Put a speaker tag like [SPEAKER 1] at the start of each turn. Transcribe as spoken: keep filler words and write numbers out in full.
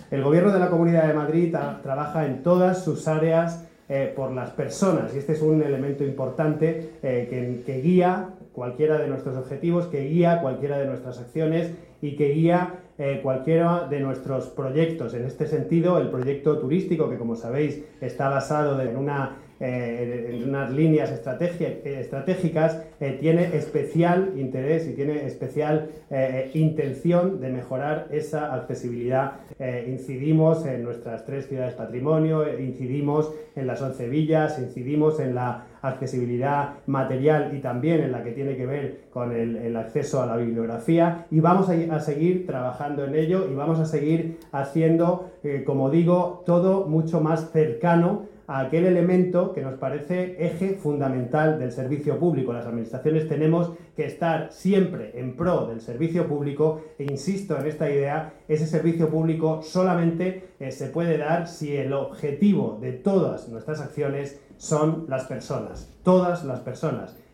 [SPEAKER 1] El Gobierno de la Comunidad de Madrid tra- trabaja en todas sus áreas eh, por las personas, y este es un elemento importante eh, que, que guía cualquiera de nuestros objetivos, que guía cualquiera de nuestras acciones y que guía eh, cualquiera de nuestros proyectos. En este sentido, el proyecto turístico, que como sabéis está basado en, una, eh, en unas líneas estratégicas, eh, tiene especial interés y tiene especial eh, intención de mejorar esa accesibilidad. Eh, incidimos en nuestras tres ciudades patrimonio, incidimos en las once villas, incidimos en la accesibilidad material y también en la que tiene que ver con el, el acceso a la bibliografía, y vamos a, a seguir trabajando en ello y vamos a seguir haciendo, eh, como digo, todo mucho más cercano a aquel elemento que nos parece eje fundamental del servicio público. Las administraciones tenemos que estar siempre en pro del servicio público e insisto en esta idea, ese servicio público solamente eh, se puede dar si el objetivo de todas nuestras acciones son las personas, todas las personas.